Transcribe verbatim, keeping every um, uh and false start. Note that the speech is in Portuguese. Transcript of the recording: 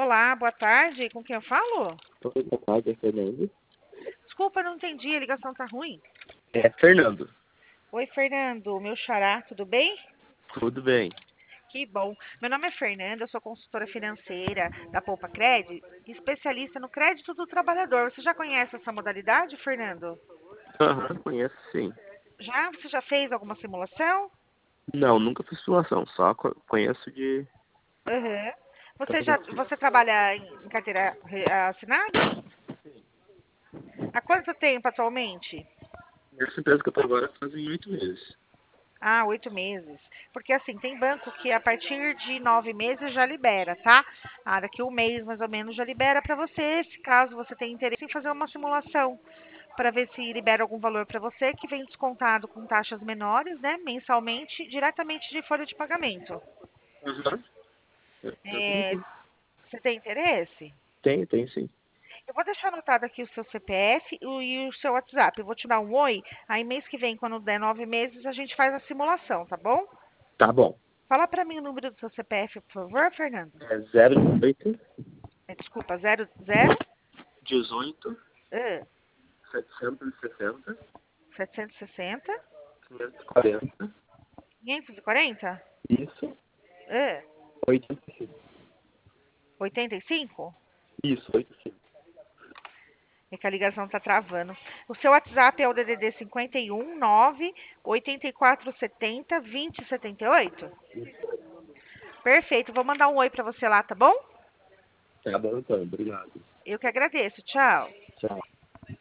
Olá, boa tarde. Com quem eu falo? Oi, boa tarde, é Fernando. Desculpa, eu não entendi. A ligação tá ruim. É, Fernando. Oi, Fernando. Meu xará, tudo bem? Tudo bem? Que bom. Meu nome é Fernanda, eu sou consultora financeira da Poupa Cred, especialista no crédito do trabalhador. Você já conhece essa modalidade, Fernando? Aham, conheço sim. Já? Você já fez alguma simulação? Não, nunca fiz simulação, só co- conheço de Uhum. Você já, tecnologia. você trabalha em carteira re- assinada? Há quanto tempo atualmente? Essa empresa que eu tô agora fazem oito meses. Ah, oito meses. Porque assim, tem banco que a partir de nove meses já libera, tá? Ah, daqui um mês mais ou menos já libera para você, se caso você tenha interesse em fazer uma simulação, para ver se libera algum valor para você, que vem descontado com taxas menores, né, mensalmente, diretamente de folha de pagamento. Aham. Eu, eu tenho É, sim. você tem interesse? Tenho, tenho sim. Eu vou deixar anotado aqui o seu C P F e o e o seu WhatsApp. Eu vou te dar um oi. Aí mês que vem, quando der nove meses, a gente faz a simulação, tá bom? Tá bom. Fala para mim o número do seu C P F, por favor, Fernando. É zero dezoito, É, desculpa, zero zero dezoito, uh, setecentos e sessenta, setecentos e sessenta, quinhentos e quarenta. quinhentos e quarenta, Isso, uh, oitenta e cinco. oitenta e cinco. Isso, oitenta e cinco. É que a ligação tá travando. O seu WhatsApp é o D D D cinquenta e um nove oitenta e quatro setenta vinte setenta e oito? Perfeito, vou mandar um oi para você lá, tá bom? Tá bom então, obrigado. Eu que agradeço. Tchau.